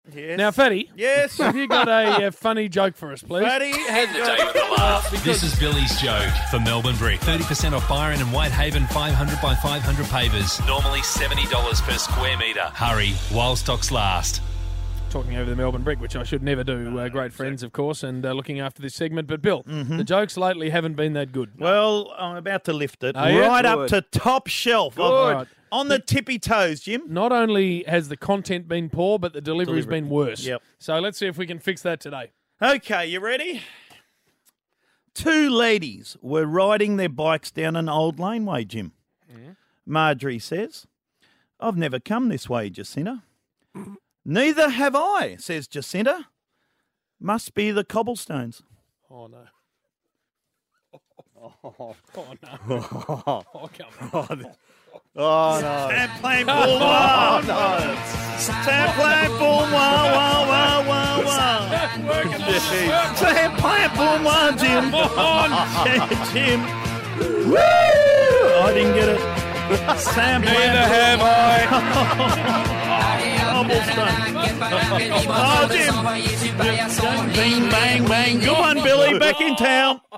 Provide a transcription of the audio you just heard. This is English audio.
Yes. Now, Fatty, Yes. have you got a funny joke for us, please? Fatty has End the day with a laugh. This is Billy's joke for Melbourne Brick. 30% off Byron and Whitehaven 500 by 500 pavers. Normally $70 per square metre. Hurry while stocks last. Talking over the Melbourne Brick, which I should never do. Great friends, of course, and looking after this segment. But, Bill, the jokes lately haven't been that good. Well, I'm about to lift it Are you? right up Good. to top shelf. Good. On the tippy toes, Jim. Not only has the content been poor, but the delivery's been worse. Yep. So let's see if we can fix that today. Okay, you ready? Two ladies were riding their bikes down an old laneway, Jim. Marjorie says, I've never come this way, Jacinta. Neither have I, says Jacinta. Must be the cobblestones. Oh, no. Oh, no. Oh, come on. Oh, no. Sam playing ball, wah, no. Sam playing ball, wah, wah, wah, wah, wah. Sam playing ball, wah, Jim. Yeah, Jim. Woo! I didn't get it. Sam playing Neither have I. cobblestone. Oh, Jim. Bing, bang, bang. Go on, Billy, back in town.